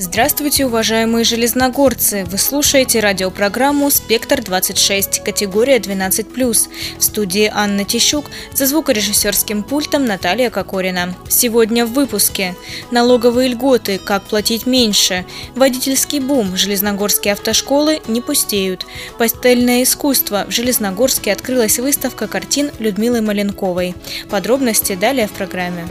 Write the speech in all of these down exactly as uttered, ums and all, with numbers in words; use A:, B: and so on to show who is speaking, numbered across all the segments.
A: Здравствуйте, уважаемые железногорцы! Вы слушаете радиопрограмму «Спектр двадцать шесть», категория двенадцать плюс. В студии Анна Тищук, за звукорежиссерским пультом Наталья Кокорина. Сегодня в выпуске: налоговые льготы, как платить меньше, водительский бум, железногорские автошколы не пустеют, пастельное искусство, в Железногорске открылась выставка картин Людмилы Маленковой. Подробности далее в программе.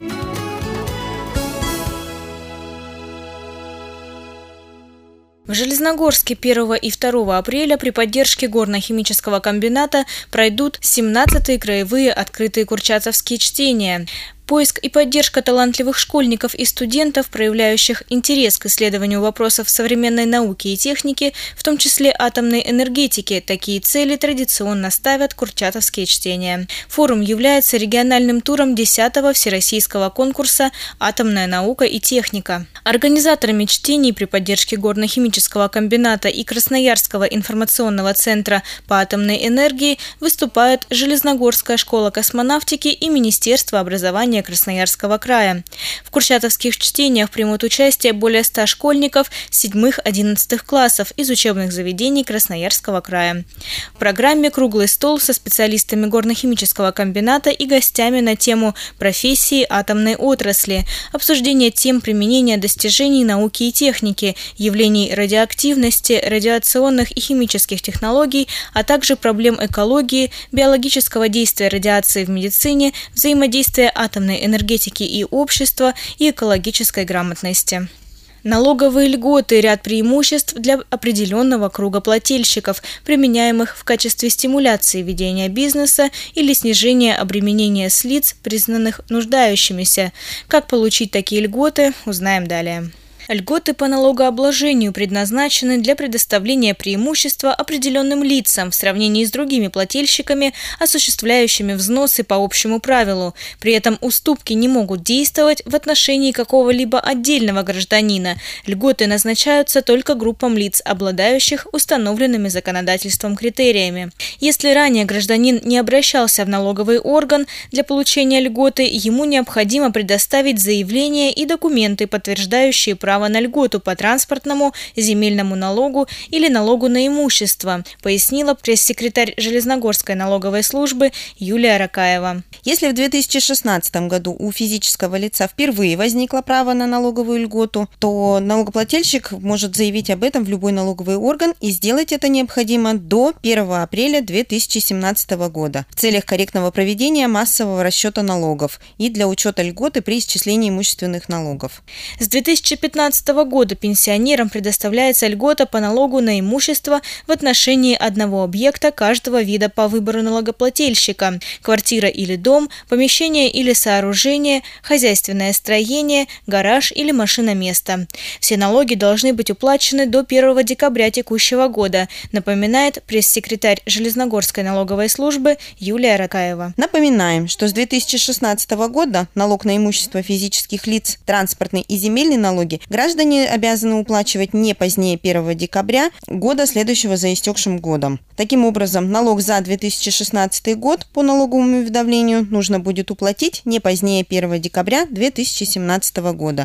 A: В Железногорске первого и второго апреля при поддержке горно-химического комбината пройдут семнадцатые краевые открытые курчатовские чтения. Поиск и поддержка талантливых школьников и студентов, проявляющих интерес к исследованию вопросов современной науки и техники, в том числе атомной энергетики, такие цели традиционно ставят курчатовские чтения. Форум является региональным туром десятого всероссийского конкурса «Атомная наука и техника». Организаторами чтений при поддержке горно-химического комбината и Красноярского информационного центра по атомной энергии выступают Железногорская школа космонавтики и Министерство образования Красноярского края. В курчатовских чтениях примут участие более ста школьников седьмых-одиннадцатых классов из учебных заведений Красноярского края. В программе круглый стол со специалистами горно-химического комбината и гостями на тему профессии атомной отрасли, обсуждение тем применения достижений науки и техники, явлений радиоактивности, радиационных и химических технологий, а также проблем экологии, биологического действия радиации в медицине, взаимодействия атомной энергетики и общества и экологической грамотности. Налоговые льготы – ряд преимуществ для определенного круга плательщиков, применяемых в качестве стимуляции ведения бизнеса или снижения обременения с лиц, признанных нуждающимися. Как получить такие льготы, узнаем далее. Льготы по налогообложению предназначены для предоставления преимущества определенным лицам в сравнении с другими плательщиками, осуществляющими взносы по общему правилу. При этом уступки не могут действовать в отношении какого-либо отдельного гражданина. Льготы назначаются только группам лиц, обладающих установленными законодательством критериями. Если ранее гражданин не обращался в налоговый орган для получения льготы, ему необходимо предоставить заявление и документы, подтверждающие право на льготу по транспортному, земельному налогу или налогу на имущество, пояснила пресс-секретарь Железногорской налоговой службы Юлия Ракаева.
B: Если в две тысячи шестнадцатом году у физического лица впервые возникло право на налоговую льготу, то налогоплательщик может заявить об этом в любой налоговый орган, и сделать это необходимо до первого апреля две тысячи семнадцатого года в целях корректного проведения массового расчета налогов и для учета льготы при исчислении имущественных налогов.
A: С две тысячи пятнадцатого года пенсионерам предоставляется льгота по налогу на имущество в отношении одного объекта каждого вида по выбору налогоплательщика – квартира или дом, помещение или сооружение, хозяйственное строение, гараж или машиноместо. Все налоги должны быть уплачены до первого декабря текущего года, напоминает пресс-секретарь Железногорской налоговой службы Юлия Ракаева.
B: Напоминаем, что с две тысячи шестнадцатого года налог на имущество физических лиц, транспортный и земельный налоги граждане обязаны уплачивать не позднее первого декабря года, следующего за истекшим годом. Таким образом, налог за две тысячи шестнадцатый год по налоговому уведомлению нужно будет уплатить не позднее первого декабря две тысячи семнадцатого года.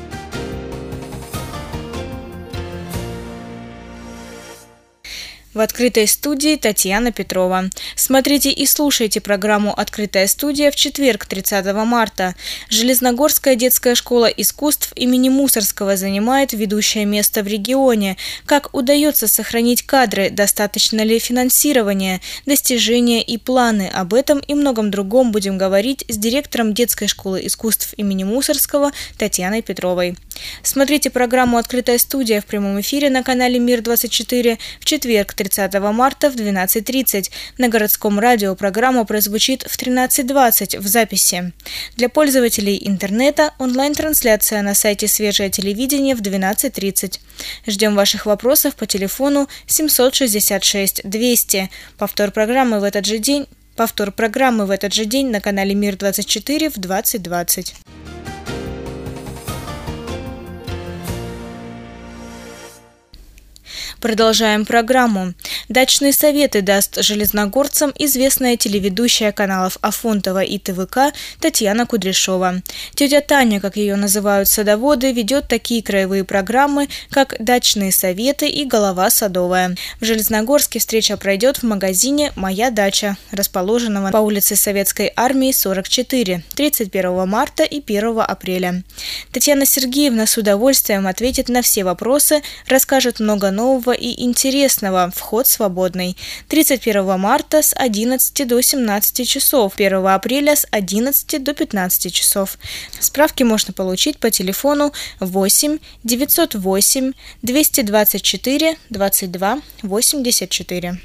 A: В открытой студии Татьяна Петрова. Смотрите и слушайте программу «Открытая студия» в четверг, тридцатого марта. Железногорская детская школа искусств имени Мусорского занимает ведущее место в регионе. Как удается сохранить кадры, достаточно ли финансирования, достижения и планы? Об этом и многом другом будем говорить с директором детской школы искусств имени Мусорского Татьяной Петровой. Смотрите программу «Открытая студия» в прямом эфире на канале Мир двадцать четыре в четверг, тридцатого марта в двенадцать тридцать. На городском радио программа прозвучит в тринадцать двадцать в записи. Для пользователей интернета онлайн-трансляция на сайте «Свежее телевидение» в двенадцать тридцать. Ждем ваших вопросов по телефону семьсот шестьдесят шесть двести. Повтор программы в этот же день. Повтор программы в этот же день на канале Мир двадцать четыре в двадцать двадцать. Продолжаем программу. Дачные советы даст железногорцам известная телеведущая каналов Афонтова и ТВК Татьяна Кудряшова. Тетя Таня, как ее называют садоводы, ведет такие краевые программы, как «Дачные советы» и «Голова садовая». В Железногорске встреча пройдет в магазине «Моя дача», расположенного по улице Советской армии, сорок четыре, тридцать первого марта и первого апреля. Татьяна Сергеевна с удовольствием ответит на все вопросы, расскажет много нового и интересного. Вход свободный. тридцать первого марта с одиннадцати до семнадцати часов, первого апреля с одиннадцати до пятнадцати часов. Справки можно получить по телефону восемь девятьсот восемь двести двадцать четыре двадцать два восемьдесят четыре.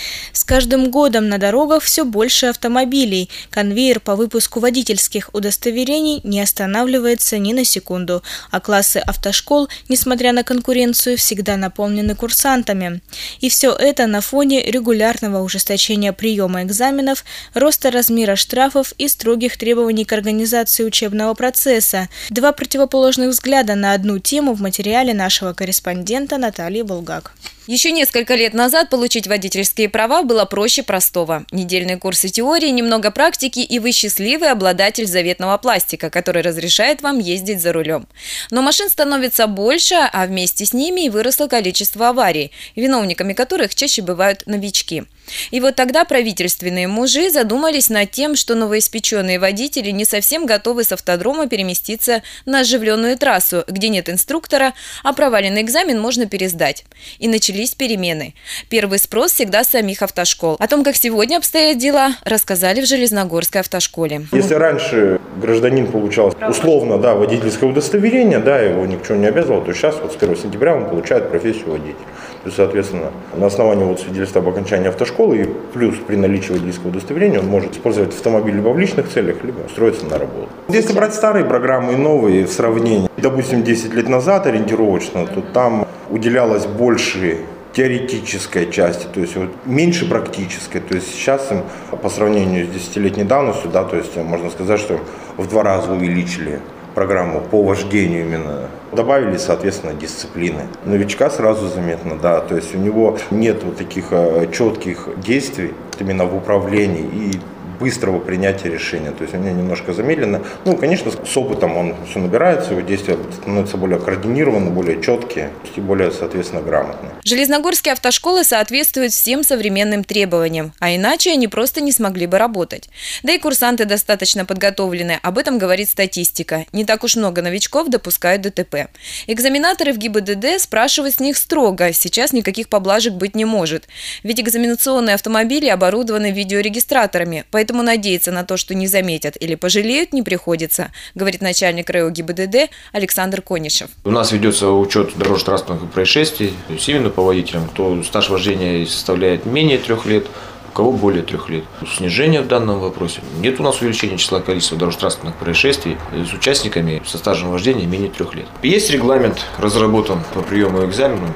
A: С каждым годом на дорогах все больше автомобилей. Конвейер по выпуску водительских удостоверений не останавливается ни на секунду, а классы автошкол, несмотря на конкуренцию, всегда наполнены курсантами. И все это на фоне регулярного ужесточения приема экзаменов, роста размера штрафов и строгих требований к организации учебного процесса. Два противоположных взгляда на одну тему в материале нашего корреспондента Натальи Булгак.
C: Еще несколько лет назад получить водительские права было проще простого. Недельные курсы теории, немного практики, и вы счастливый обладатель заветного пластика, который разрешает вам ездить за рулем. Но машин становится больше, а вместе с ними и выросло количество аварий, виновниками которых чаще бывают новички. И вот тогда правительственные мужи задумались над тем, что новоиспеченные водители не совсем готовы с автодрома переместиться на оживленную трассу, где нет инструктора, а проваленный экзамен можно пересдать. И начались перемены. Первый спрос всегда с самих автошкол. О том, как сегодня обстоят дела, рассказали в Железногорской автошколе.
D: Если раньше гражданин получал условно, да, водительское удостоверение, да, его никто не обязывал, то сейчас вот с первого сентября он получает профессию водителя. То есть, соответственно, на основании вот свидетельства об окончании автошколы и плюс при наличии водительского удостоверения он может использовать автомобиль либо в личных целях, либо устроиться на работу. Если брать старые программы и новые в сравнении, допустим, десять лет назад ориентировочно, то там уделялось больше теоретической части, то есть вот меньше практической. То есть сейчас им по сравнению с десятилетней давностью, да, то есть можно сказать, что в два раза увеличили программу по вождению именно. Добавили, соответственно, дисциплины. Новичка сразу заметно, да, то есть у него нет вот таких четких действий именно в управлении и быстрого принятия решения. То есть у него немножко замедленно. Ну, конечно, с опытом он все набирается, его действия становятся более координированные, более четкие и более, соответственно, грамотные.
C: Железногорские автошколы соответствуют всем современным требованиям, а иначе они просто не смогли бы работать. Да и курсанты достаточно подготовлены, об этом говорит статистика. Не так уж много новичков допускают ДТП. Экзаменаторы в ГИБДД спрашивают с них строго, сейчас никаких поблажек быть не может. Ведь экзаменационные автомобили оборудованы видеорегистраторами, поэтому Поэтому надеяться на то, что не заметят или пожалеют, не приходится, говорит начальник РАИ ГИБДД Александр Конишев.
E: У нас ведется учет дорожно-транспортных происшествий, то есть именно по водителям, кто стаж вождения составляет менее трех лет, у кого более трех лет. Снижение в данном вопросе. Нет у нас увеличения числа количества дорожно-транспортных происшествий с участниками со стажем вождения менее трех лет. Есть регламент, разработан по приему экзамену.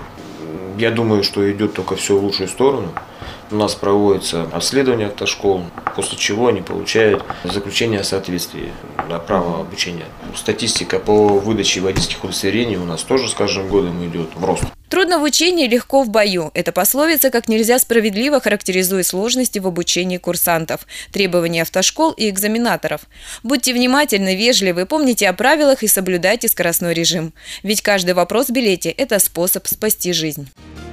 E: Я думаю, что идет только все в лучшую сторону. У нас проводится обследование автошкол, после чего они получают заключение о соответствии на право обучения. Статистика по выдаче водительских удостоверений у нас тоже с каждым годом идет в рост.
C: Трудно в учении, легко в бою. Эта пословица как нельзя справедливо характеризует сложности в обучении курсантов, требования автошкол и экзаменаторов. Будьте внимательны, вежливы, помните о правилах и соблюдайте скоростной режим. Ведь каждый вопрос в билете – это способ спасти жизнь.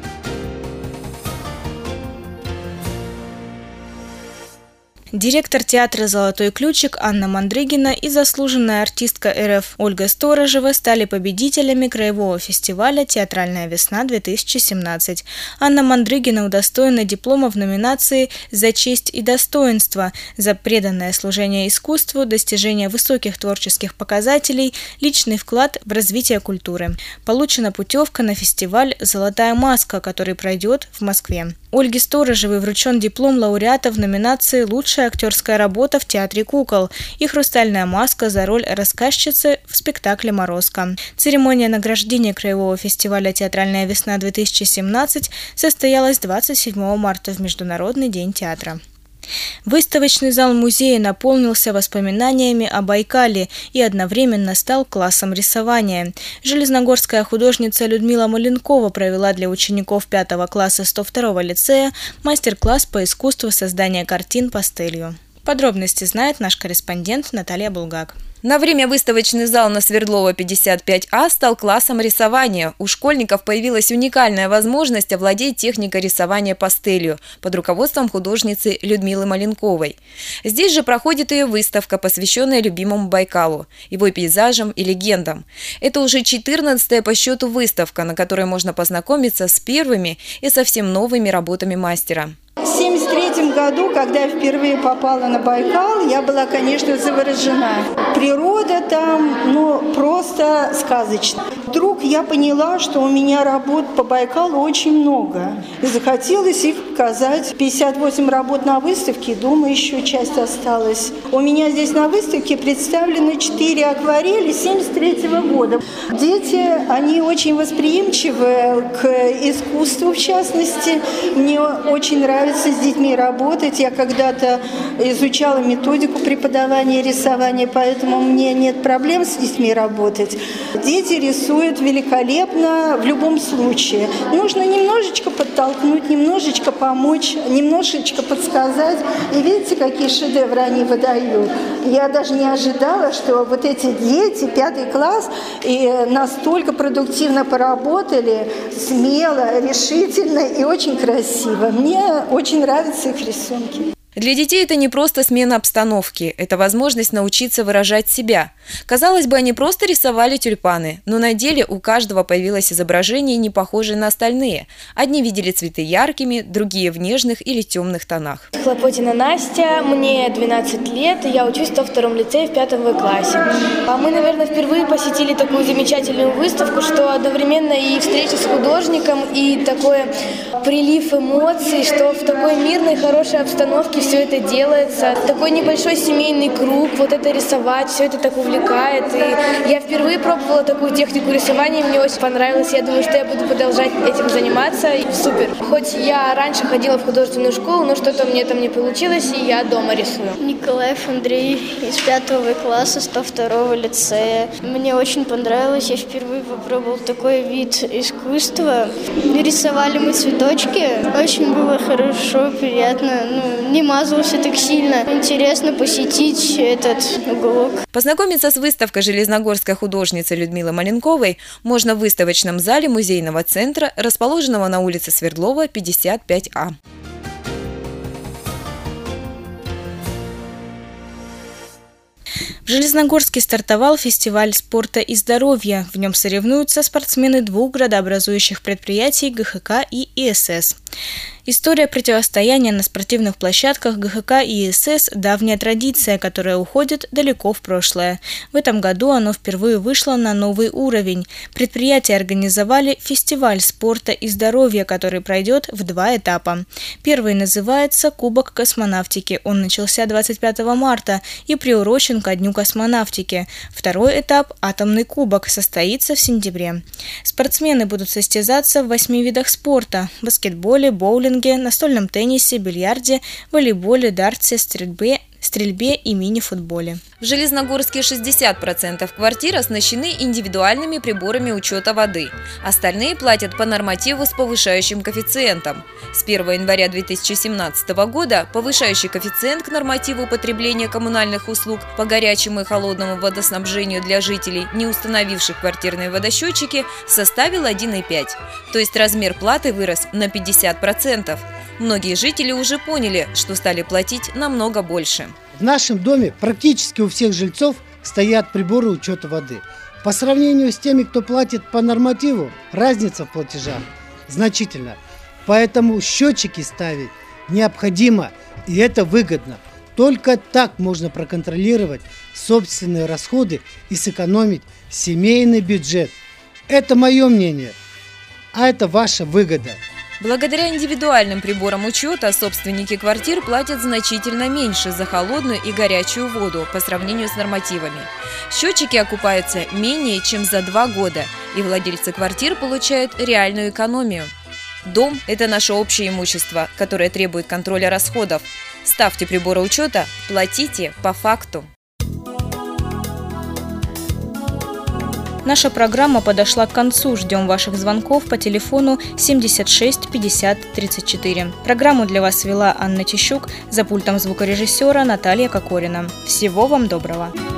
A: Директор театра «Золотой ключик» Анна Мандрыгина и заслуженная артистка эр эф Ольга Сторожева стали победителями краевого фестиваля «Театральная весна-две тысячи семнадцать». Анна Мандрыгина удостоена диплома в номинации «За честь и достоинство», за преданное служение искусству, достижение высоких творческих показателей, личный вклад в развитие культуры. Получена путевка на фестиваль «Золотая маска», который пройдет в Москве. Ольге Сторожевой вручен диплом лауреата в номинации «Лучшая актерская работа в театре кукол» и «Хрустальная маска» за роль рассказчицы в спектакле «Морозко». Церемония награждения краевого фестиваля «Театральная весна-две тысячи семнадцать» состоялась двадцать седьмого марта в Международный день театра. Выставочный зал музея наполнился воспоминаниями о Байкале и одновременно стал классом рисования. Железногорская художница Людмила Маленкова провела для учеников пятого класса сто второго лицея мастер-класс по искусству создания картин пастелью. Подробности знает наш корреспондент Наталья Булгак.
C: На время выставочный зал на Свердлова пятьдесят пять А стал классом рисования. У школьников появилась уникальная возможность овладеть техникой рисования пастелью под руководством художницы Людмилы Маленковой. Здесь же проходит ее выставка, посвященная любимому Байкалу, его пейзажам и легендам. Это уже четырнадцатая по счету выставка, на которой можно познакомиться с первыми и совсем новыми работами мастера.
F: В семьдесят третьем году, когда я впервые попала на Байкал, я была, конечно, заворожена. Природа там, ну, просто сказочная. Вдруг я поняла, что у меня работ по Байкалу очень много. И захотелось их показать. пятьдесят восемь работ на выставке, думаю, еще часть осталась. У меня здесь на выставке представлены четыре акварели семьдесят третьего года. Дети, они очень восприимчивы к искусству, в частности. Мне очень нравится с детьми работать. Я когда-то изучала методику преподавания рисования, поэтому мне нет проблем с детьми работать. Дети рисуют великолепно в любом случае. Нужно немножечко подтолкнуть, немножечко помочь, немножечко подсказать. И видите, какие шедевры они выдают. Я даже не ожидала, что вот эти дети, пятый класс, и настолько продуктивно поработали, смело, решительно и очень красиво. Мне очень нравятся их рисунки.
C: Для детей это не просто смена обстановки, это возможность научиться выражать себя. Казалось бы, они просто рисовали тюльпаны, но на деле у каждого появилось изображение, не похожее на остальные. Одни видели цветы яркими, другие в нежных или темных тонах.
G: Хлопотина Настя, мне двенадцать лет, и я учусь в сто втором лицее в пятом В классе. А мы, наверное, впервые посетили такую замечательную выставку, что одновременно и встреча с художником, и такой прилив эмоций, что в такой мирной, хорошей обстановке все это делается. Такой небольшой семейный круг, вот это рисовать, все это так увлекает. И я впервые пробовала такую технику рисования, мне очень понравилось. Я думаю, что я буду продолжать этим заниматься. И супер. Хоть я раньше ходила в художественную школу, но что-то мне там не получилось, и я дома рисую.
H: Николаев Андрей из пятого класса сто второго лицея. Мне очень понравилось. Я впервые попробовал такой вид искусства. Рисовали мы цветочки. Очень было хорошо, приятно. Ну, не мазался так сильно. Интересно посетить этот уголок.
C: Познакомиться с выставкой железногорской художницы Людмилы Маленковой можно в выставочном зале музейного центра, расположенного на улице Свердлова, пятьдесят пять А.
A: В Железногорске стартовал фестиваль спорта и здоровья. В нем соревнуются спортсмены двух градообразующих предприятий ГХК и ИСС. История противостояния на спортивных площадках ГХК и ИСС – давняя традиция, которая уходит далеко в прошлое. В этом году оно впервые вышло на новый уровень. Предприятия организовали фестиваль спорта и здоровья, который пройдет в два этапа. Первый называется «Кубок космонавтики». Он начался двадцать пятого марта и приурочен ко Дню космонавтики. Второй этап «Атомный кубок» состоится в сентябре. Спортсмены будут состязаться в восьми видах спорта – баскетболе, боулинге, настольном теннисе, бильярде, волейболе, дартсе, стрельбе, стрельбе и мини-футболе.
C: В Железногорске шестьдесят процентов квартир оснащены индивидуальными приборами учета воды. Остальные платят по нормативу с повышающим коэффициентом. С первого января две тысячи семнадцатого года повышающий коэффициент к нормативу потребления коммунальных услуг по горячему и холодному водоснабжению для жителей, не установивших квартирные водосчетчики, составил один и пять. То есть размер платы вырос на пятьдесят процентов. Многие жители уже поняли, что стали платить намного больше.
I: В нашем доме практически у всех жильцов стоят приборы учета воды. По сравнению с теми, кто платит по нормативу, разница в платежах значительна. Поэтому счетчики ставить необходимо, и это выгодно. Только так можно проконтролировать собственные расходы и сэкономить семейный бюджет. Это мое мнение, а это ваша выгода.
C: Благодаря индивидуальным приборам учета собственники квартир платят значительно меньше за холодную и горячую воду по сравнению с нормативами. Счетчики окупаются менее чем за два года, и владельцы квартир получают реальную экономию. Дом – это наше общее имущество, которое требует контроля расходов. Ставьте приборы учета, платите по факту.
A: Наша программа подошла к концу. Ждем ваших звонков по телефону семьдесят шесть пятьдесят тридцать четыре. Программу для вас вела Анна Тищук, за пультом звукорежиссера Наталья Кокорина. Всего вам доброго!